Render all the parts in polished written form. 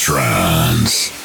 Trance.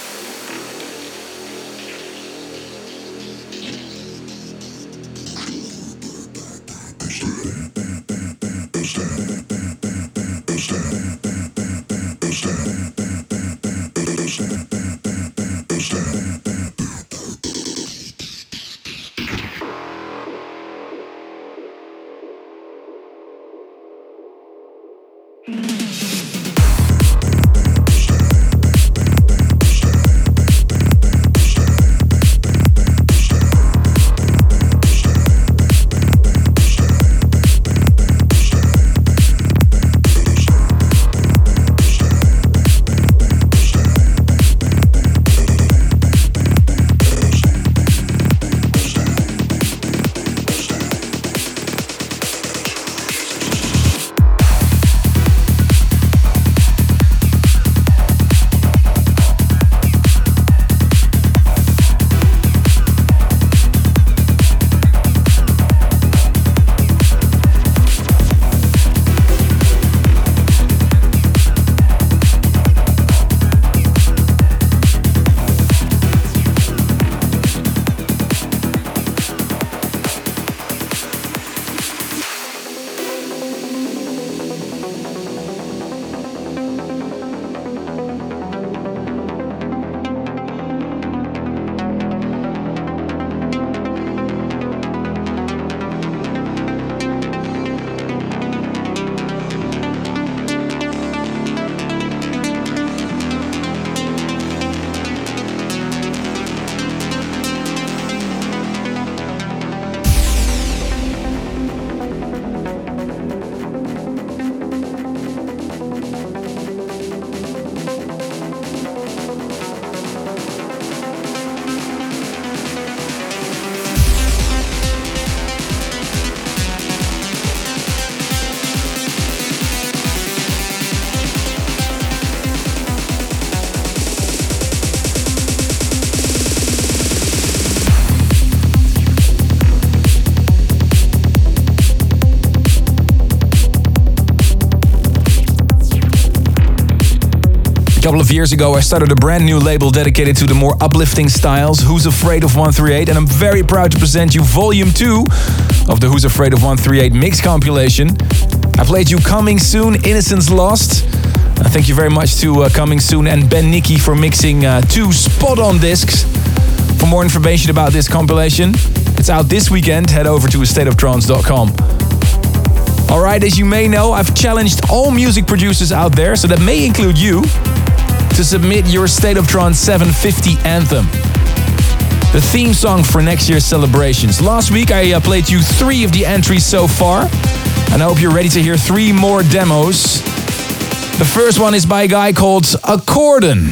A couple of years ago, I started a brand new label dedicated to the more uplifting styles, Who's Afraid of 138, and I'm very proud to present you Volume 2 of the Who's Afraid of 138 mix compilation. I played you Coming Soon, Innocence Lost. Thank you very much to Coming Soon and Ben Nicky for mixing two spot-on discs. For more information about this compilation, it's out this weekend. Head over to astateoftrance.com. Alright, as you may know, I've challenged all music producers out there, so that may include you, to submit your State of Trance 750 anthem, the theme song for next year's celebrations. Last week I played you 3 of the entries so far, and I hope you're ready to hear 3 more demos. The first one is by a guy called Accordon.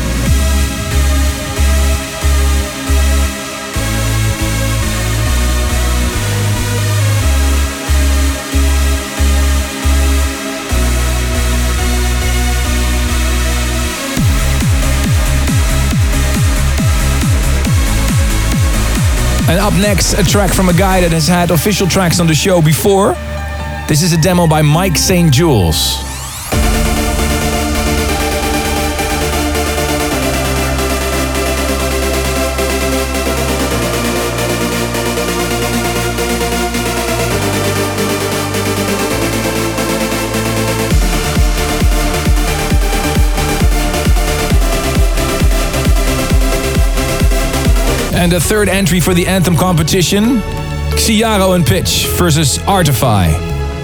And up next, a track from a guy that has had official tracks on the show before. This is a demo by Mike St. Jules. And the third entry for the anthem competition, Xiaro and Pitch versus Artify.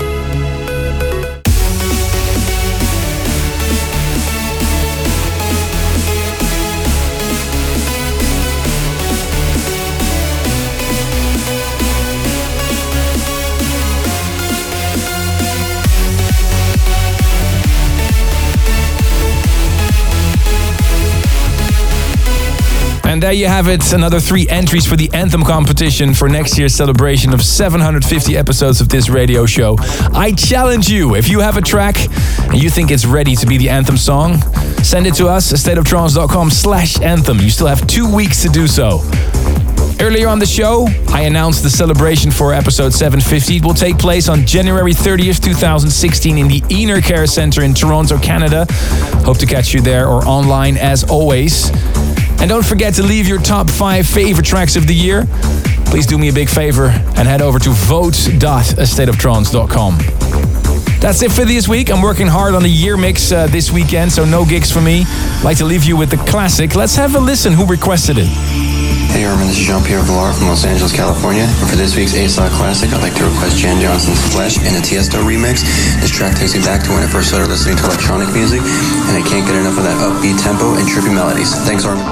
And there you have it, another 3 entries for the Anthem competition for next year's celebration of 750 episodes of this radio show. I challenge you, if you have a track and you think it's ready to be the Anthem song, send it to us, stateoftrance.com/anthem. You still have 2 weeks to do so. Earlier on the show, I announced the celebration for episode 750. It will take place on January 30th, 2016 in the Enercare Center in Toronto, Canada. Hope to catch you there or online as always. And don't forget to leave your top 5 favorite tracks of the year. Please do me a big favor and head over to vote.astateoftrance.com. That's it for this week. I'm working hard on the year mix this weekend, so no gigs for me. I'd like to leave you with the classic. Let's have a listen. Who requested it? Hey Armin, this is Jean-Pierre Villar from Los Angeles, California. And for this week's ASOC Classic, I'd like to request Jan Johnson's Flesh in a Tiesto remix. This track takes me back to when I first started listening to electronic music, and I can't get enough of that upbeat tempo and trippy melodies. Thanks, Armin.